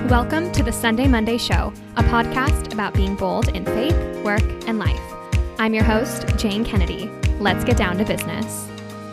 Welcome to the Sunday Monday Show, a podcast about being bold in faith, work, and life. I'm your host, Jane Kennedy. Let's get down to business.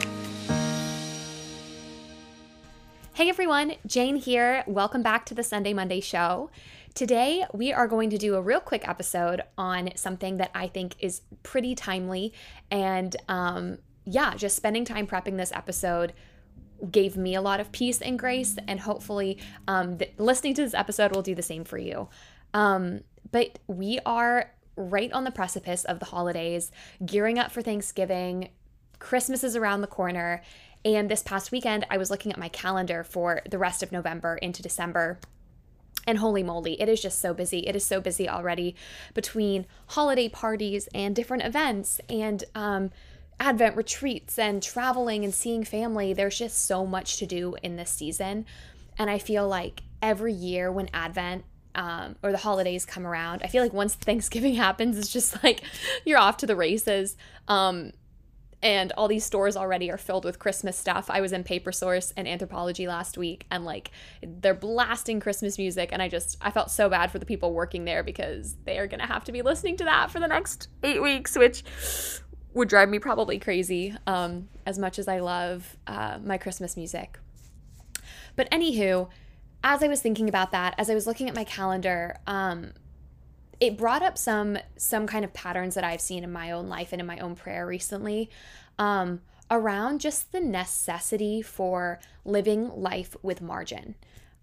Hey everyone, Jane here. Welcome back to the Sunday Monday Show. Today, we are going to do a real quick episode on something that I think is pretty timely. And just spending time prepping this episode gave me a lot of peace and grace, and hopefully listening to this episode will do the same for you. But we are right on the precipice of the holidays, gearing up for Thanksgiving. Christmas is around the corner, and this past weekend I was looking at my calendar for the rest of November into December, and holy moly, it is just so busy. It is so busy already between holiday parties and different events and Advent retreats and traveling and seeing family. There's just so much to do in this season. And I feel like every year when Advent or the holidays come around, I feel like once Thanksgiving happens, it's just like you're off to the races. And all these stores already are filled with Christmas stuff. I was in Paper Source and Anthropologie last week, and like they're blasting Christmas music, and I felt so bad for the people working there because they are gonna have to be listening to that for the next 8 weeks, which would drive me probably crazy, as much as I love my Christmas music. But anywho, as I was thinking about that, as I was looking at my calendar, it brought up some kind of patterns that I've seen in my own life and in my own prayer recently, around just the necessity for living life with margin.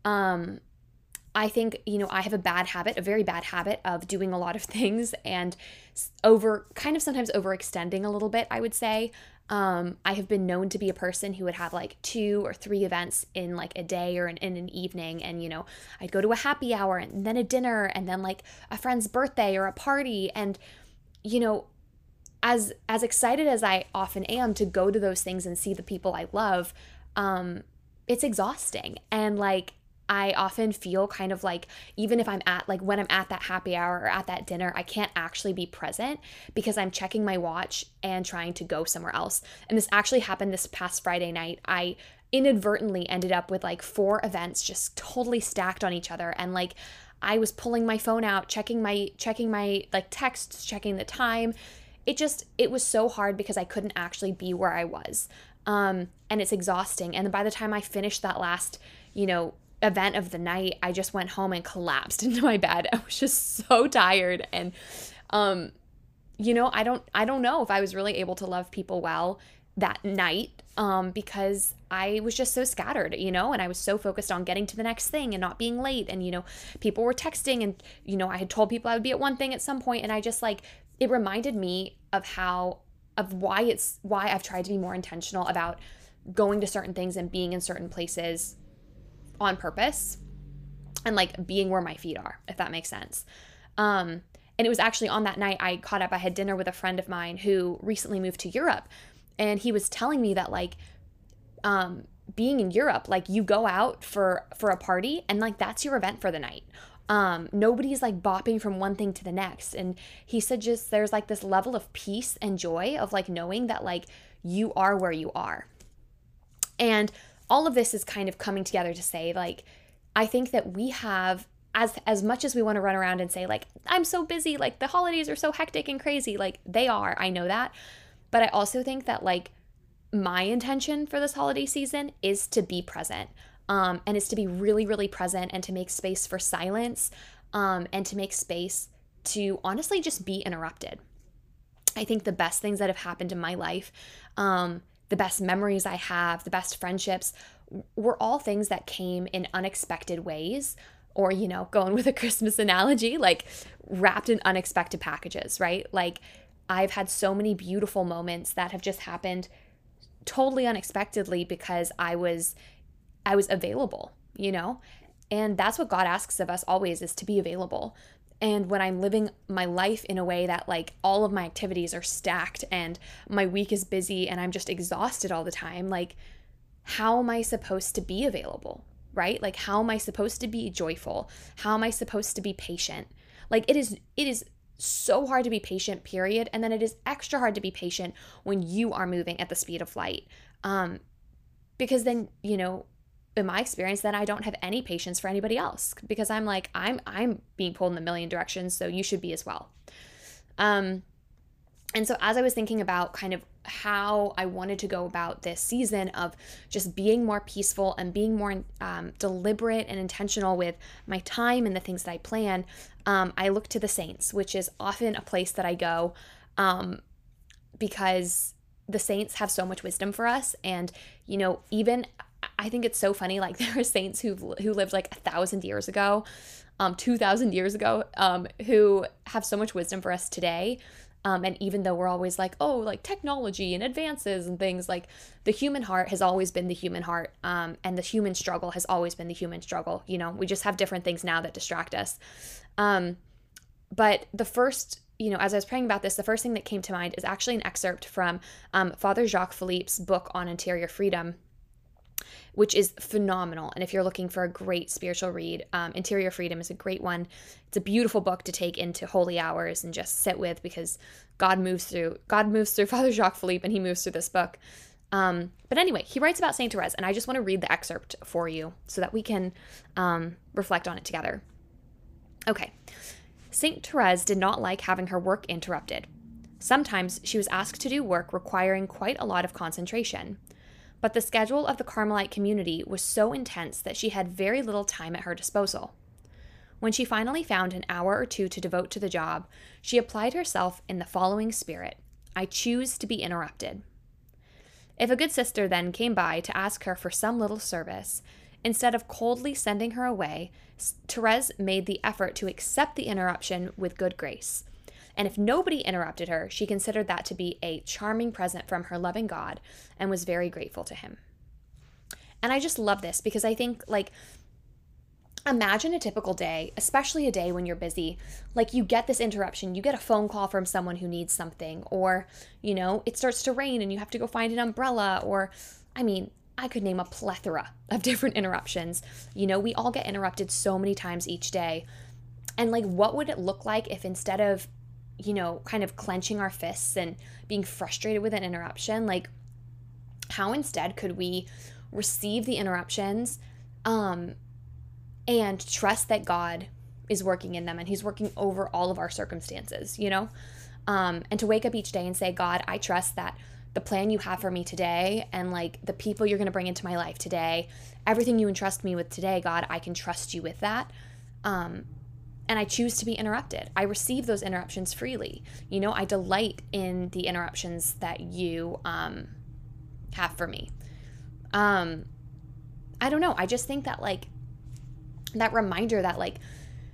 I think, I have a very bad habit of doing a lot of things and sometimes overextending a little bit, I would say. I have been known to be a person who would have like 2 or 3 events in like a day or in an evening. And, I'd go to a happy hour and then a dinner and then like a friend's birthday or a party. And, as excited as I often am to go to those things and see the people I love, it's exhausting. And like, I often feel kind of like, even if when I'm at that happy hour or at that dinner, I can't actually be present because I'm checking my watch and trying to go somewhere else. And this actually happened this past Friday night. I inadvertently ended up with like 4 events just totally stacked on each other. And like, I was pulling my phone out, checking my like texts, checking the time. It was so hard because I couldn't actually be where I was. And it's exhausting. And by the time I finished that last, event of the night, I just went home and collapsed into my bed. I was just so tired. And, I don't know if I was really able to love people well that night, because I was just so scattered, and I was so focused on getting to the next thing and not being late. And, people were texting and, I had told people I would be at one thing at some point, and I just like, it reminded me of why I've tried to be more intentional about going to certain things and being in certain places on purpose and like being where my feet are, if that makes sense. And it was actually on that night I had dinner with a friend of mine who recently moved to Europe, and he was telling me that like being in Europe, like you go out for a party and like that's your event for the night. Nobody's like bopping from one thing to the next. And he said just there's like this level of peace and joy of like knowing that like you are where you are. And all of this is kind of coming together to say, like, I think that we have, as much as we want to run around and say, like, I'm so busy, like, the holidays are so hectic and crazy, like, they are, I know that. But I also think that, like, my intention for this holiday season is to be present, and it's to be really, really present and to make space for silence, and to make space to honestly just be interrupted. I think the best things that have happened in my life, the best memories I have, the best friendships, were all things that came in unexpected ways, or, going with a Christmas analogy, like wrapped in unexpected packages, right? Like I've had so many beautiful moments that have just happened totally unexpectedly because I was available, and that's what God asks of us always, is to be available. And when I'm living my life in a way that like all of my activities are stacked and my week is busy and I'm just exhausted all the time, like how am I supposed to be available, right? Like how am I supposed to be joyful? How am I supposed to be patient? Like it is so hard to be patient, period. And then it is extra hard to be patient when you are moving at the speed of light. Because then, in my experience, then I don't have any patience for anybody else, because I'm like, I'm being pulled in a million directions, so you should be as well. And so as I was thinking about kind of how I wanted to go about this season of just being more peaceful and being more deliberate and intentional with my time and the things that I plan, I look to the saints, which is often a place that I go because the saints have so much wisdom for us. And, you know, even I think it's so funny, like there are saints who lived like 1,000 years ago, 2,000 years ago, who have so much wisdom for us today. And even though we're always like, oh, like technology and advances and things, like the human heart has always been the human heart. And the human struggle has always been the human struggle. You know, we just have different things now that distract us. But the first, you know, as I was praying about this, the first thing that came to mind is actually an excerpt from Father Jacques Philippe's book on interior freedom, which is phenomenal. And if you're looking for a great spiritual read, Interior Freedom is a great one. It's a beautiful book to take into holy hours and just sit with, because God moves through Father Jacques Philippe, and he moves through this book. But anyway, he writes about Saint Therese, and I just want to read the excerpt for you so that we can reflect on it together. Okay. Saint Therese did not like having her work interrupted. Sometimes she was asked to do work requiring quite a lot of concentration. But the schedule of the Carmelite community was so intense that she had very little time at her disposal. When she finally found an hour or two to devote to the job, she applied herself in the following spirit: I choose to be interrupted. If a good sister then came by to ask her for some little service, instead of coldly sending her away, Therese made the effort to accept the interruption with good grace. And if nobody interrupted her, she considered that to be a charming present from her loving God and was very grateful to him. And I just love this, because I think, like, imagine a typical day, especially a day when you're busy. Like, you get this interruption, you get a phone call from someone who needs something, or, you know, it starts to rain and you have to go find an umbrella, or, I mean, I could name a plethora of different interruptions. You know, we all get interrupted so many times each day. And, like, what would it look like if instead of, you know, kind of clenching our fists and being frustrated with an interruption, like, how instead could we receive the interruptions and trust that God is working in them, and he's working over all of our circumstances, you know? And to wake up each day and say, God, I trust that the plan you have for me today, and like the people you're going to bring into my life today, everything you entrust me with today, God, I can trust you with that. And I choose to be interrupted. I receive those interruptions freely. You know, I delight in the interruptions that you have for me. I don't know. I just think that, like, that reminder that, like,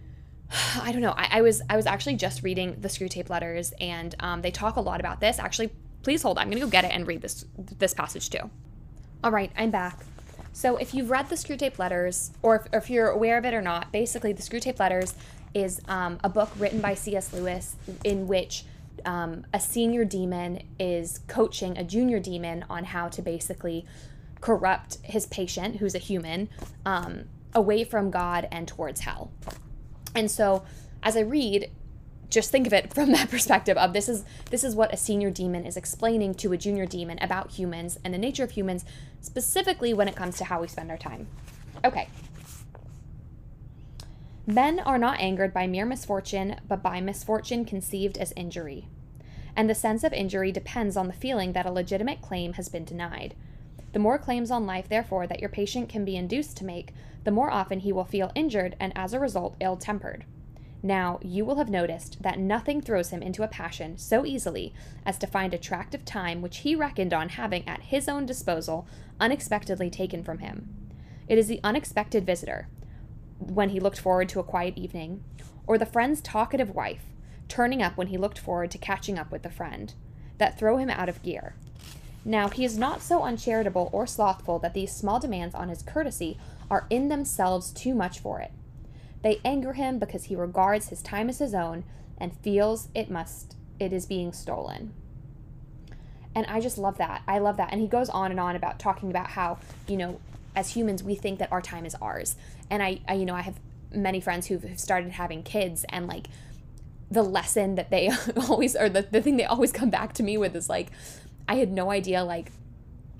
I don't know. I was actually just reading the Screwtape Letters, and they talk a lot about this. Actually, please hold on. I'm going to go get it and read this passage too. All right, I'm back. So if you've read the Screwtape Letters, or if you're aware of it or not, basically the Screwtape Letters is a book written by C.S. Lewis in which a senior demon is coaching a junior demon on how to basically corrupt his patient, who's a human, away from God and towards hell. And so as I read, just think of it from that perspective of this is what a senior demon is explaining to a junior demon about humans and the nature of humans, specifically when it comes to how we spend our time. Okay. Men are not angered by mere misfortune, but by misfortune conceived as injury. And the sense of injury depends on the feeling that a legitimate claim has been denied. The more claims on life, therefore, that your patient can be induced to make, the more often he will feel injured and, as a result, ill-tempered. Now, you will have noticed that nothing throws him into a passion so easily as to find attractive time which he reckoned on having at his own disposal unexpectedly taken from him. It is the unexpected visitor, when he looked forward to a quiet evening, or the friend's talkative wife, turning up when he looked forward to catching up with the friend, that throw him out of gear. Now, he is not so uncharitable or slothful that these small demands on his courtesy are in themselves too much for it. They anger him because he regards his time as his own and feels it is being stolen. And I just love that. I love that. And he goes on and on about talking about how, you know, as humans, we think that our time is ours. And I have many friends who've started having kids, and like the lesson that they always, or the thing they always come back to me with is like, I had no idea like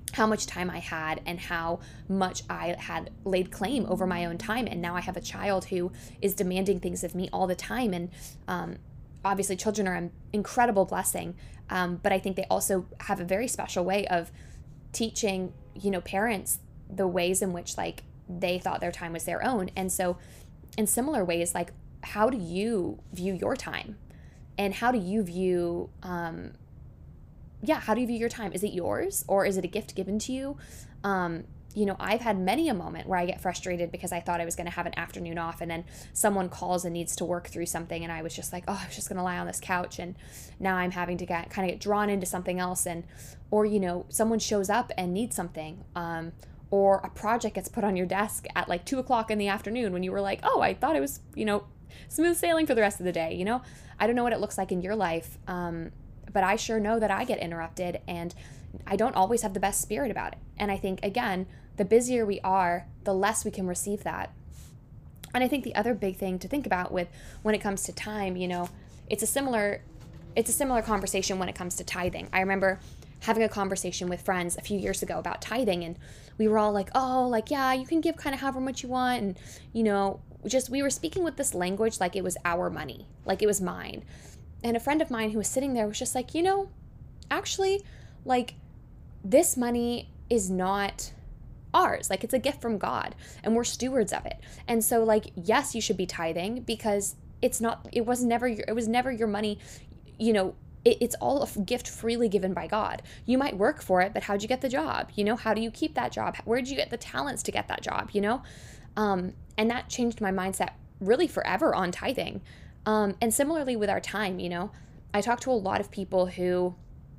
how much time I had and how much I had laid claim over my own time. And now I have a child who is demanding things of me all the time. And obviously, children are an incredible blessing. But I think they also have a very special way of teaching, parents the ways in which like they thought their time was their own. And so in similar ways, like, how do you view your time? And how do you view, how do you view your time? Is it yours, or is it a gift given to you? I've had many a moment where I get frustrated because I thought I was going to have an afternoon off, and then someone calls and needs to work through something, and I was just like, oh, I was just going to lie on this couch, and now I'm having to get drawn into something else, or someone shows up and needs something, or a project gets put on your desk at like 2 o'clock in the afternoon when you were like, oh, I thought it was smooth sailing for the rest of the day. I don't know what it looks like in your life, but I sure know that I get interrupted, and I don't always have the best spirit about it. And I think, again, the busier we are, the less we can receive that. And I think the other big thing to think about when it comes to time, it's a similar conversation when it comes to tithing. I remember having a conversation with friends a few years ago about tithing, and we were all like, oh, like, yeah, you can give kind of however much you want. And, we were speaking with this language like it was our money, like it was mine. And a friend of mine who was sitting there was just like, actually, like, this money is not ours. Like, it's a gift from God, and we're stewards of it. And so, like, yes, you should be tithing, because it was never your money. It's all a gift freely given by God. You might work for it, but how'd you get the job? How do you keep that job? Where did you get the talents to get that job? And that changed my mindset really forever on tithing. And similarly with our time, I talk to a lot of people who,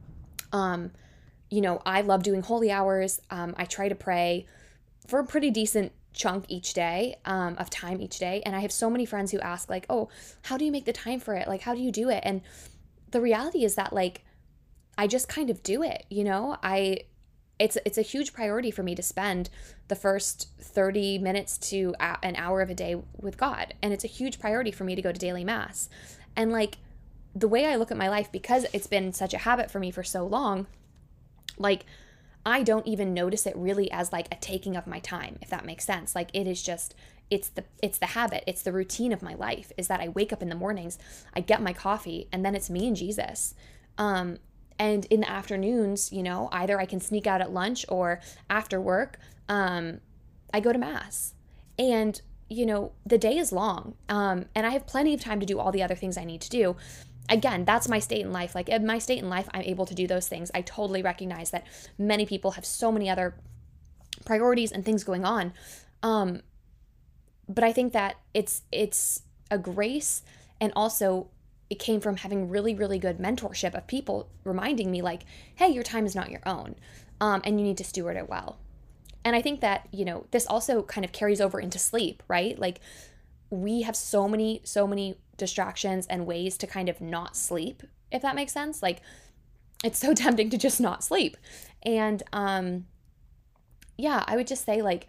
I love doing holy hours. I try to pray for a pretty decent chunk each day, of time each day. And I have so many friends who ask like, oh, how do you make the time for it? Like, how do you do it? And the reality is that, like, I just kind of do it, it's a huge priority for me to spend the first 30 minutes to an hour of a day with God. And it's a huge priority for me to go to daily mass. And like, the way I look at my life, because it's been such a habit for me for so long, like, I don't even notice it really as like a taking of my time, if that makes sense. Like, it is just, it's the habit, it's the routine of my life, is that I wake up in the mornings, I get my coffee, and then it's me and Jesus. And in the afternoons, either I can sneak out at lunch or after work, I go to mass. And, the day is long, and I have plenty of time to do all the other things I need to do. Again, that's my state in life. Like, in my state in life, I'm able to do those things. I totally recognize that many people have so many other priorities and things going on. But I think that it's a grace, and also it came from having really, really good mentorship of people reminding me like, hey, your time is not your own, and you need to steward it well. And I think that, this also kind of carries over into sleep, right? Like, we have so many distractions and ways to kind of not sleep, if that makes sense. Like, it's so tempting to just not sleep. And I would just say, like,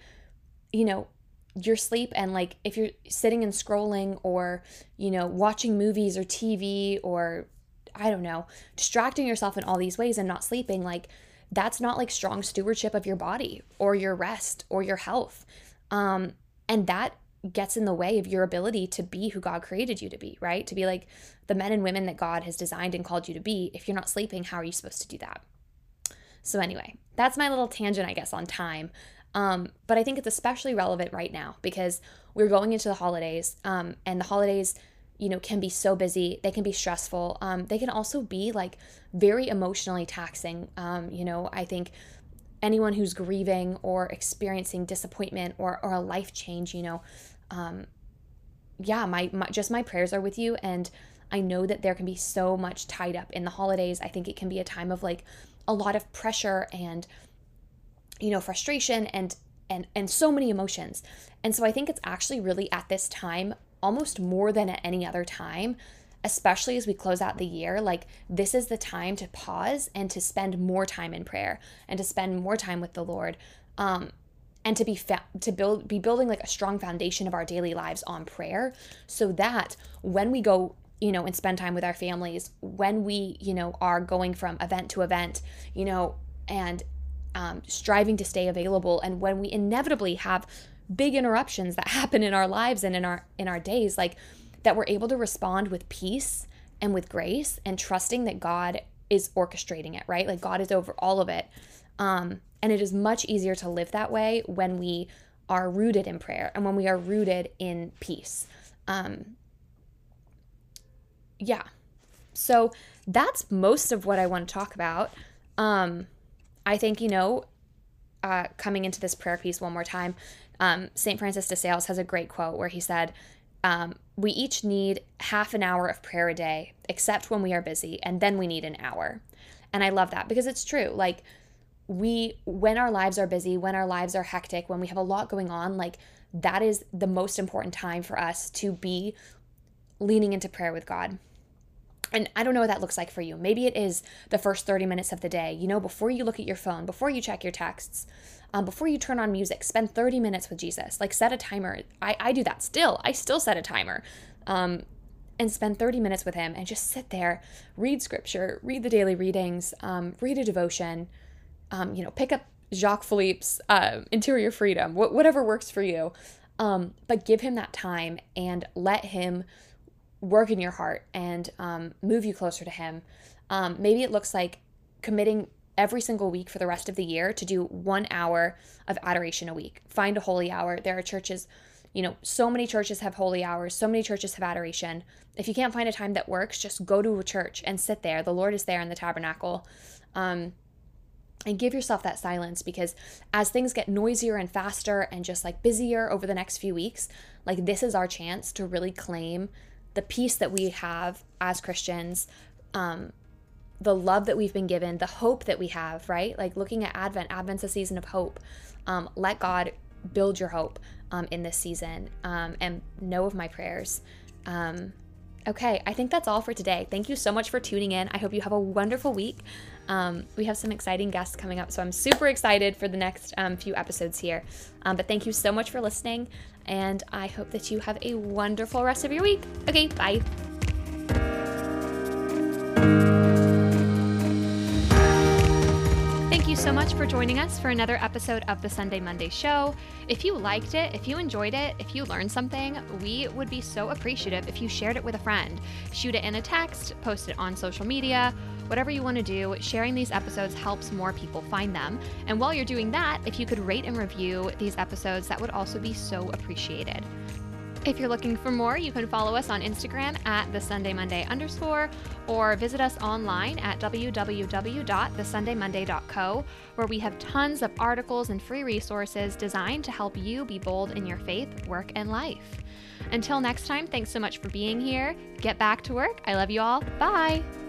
your sleep, and like, if you're sitting and scrolling, or watching movies or TV, or I don't know, distracting yourself in all these ways and not sleeping, like, that's not like strong stewardship of your body or your rest or your health, and that gets in the way of your ability to be who God created you to be, right? To be like the men and women that God has designed and called you to be. If you're not sleeping, how are you supposed to do that? So anyway, that's my little tangent, I guess, on time. But I think it's especially relevant right now because we're going into the holidays, and the holidays, can be so busy. They can be stressful. They can also be like very emotionally taxing. I think anyone who's grieving or experiencing disappointment or a life change, my prayers are with you. And I know that there can be so much tied up in the holidays. I think it can be a time of like a lot of pressure and frustration and so many emotions. And so I think it's actually really at this time, almost more than at any other time, especially as we close out the year, like this is the time to pause and to spend more time in prayer and to spend more time with the Lord, and to be building like a strong foundation of our daily lives on prayer, so that when we go and spend time with our families, when we are going from event to event, and striving to stay available. And when we inevitably have big interruptions that happen in our lives and in our days, like that we're able to respond with peace and with grace and trusting that God is orchestrating it, right? Like God is over all of it. And it is much easier to live that way when we are rooted in prayer and when we are rooted in peace. Yeah. So that's most of what I want to talk about. I think, coming into this prayer piece one more time, St. Francis de Sales has a great quote where he said, we each need half an hour of prayer a day, except when we are busy, and then we need an hour. And I love that because it's true. Like when our lives are busy, when our lives are hectic, when we have a lot going on, like that is the most important time for us to be leaning into prayer with God. And I don't know what that looks like for you. Maybe it is the first 30 minutes of the day, before you look at your phone, before you check your texts, before you turn on music, spend 30 minutes with Jesus. Like set a timer. I do that still. I still set a timer and spend 30 minutes with him and just sit there, read scripture, read the daily readings, read a devotion, pick up Jacques Philippe's Interior Freedom, whatever works for you. But give him that time and let him work in your heart and move you closer to him. Maybe it looks like committing every single week for the rest of the year to do 1 hour of adoration a week. Find a holy hour. There are churches, so many churches have holy hours. So many churches have adoration. If you can't find a time that works, just go to a church and sit there. The Lord is there in the tabernacle. And give yourself that silence, because as things get noisier and faster and just like busier over the next few weeks, like this is our chance to really claim the peace that we have as Christians, the love that we've been given, the hope that we have, right? Like looking at Advent's a season of hope. Let God build your hope in this season, and know of my prayers. Okay, I think that's all for today. Thank you so much for tuning in. I hope you have a wonderful week. We have some exciting guests coming up, so I'm super excited for the next few episodes here. But thank you so much for listening, and I hope that you have a wonderful rest of your week. Okay, bye. Thank you so much for joining us for another episode of the Sunday Monday Show. If you liked it, if you enjoyed it, if you learned something, we would be so appreciative if you shared it with a friend. Shoot it in a text, post it on social media, whatever you want to do. Sharing these episodes helps more people find them. And while you're doing that, if you could rate and review these episodes, that would also be so appreciated. If you're looking for more, you can follow us on Instagram at @TheSundayMonday_, or visit us online at www.thesundaymonday.co, where we have tons of articles and free resources designed to help you be bold in your faith, work, and life. Until next time, thanks so much for being here. Get back to work. I love you all. Bye.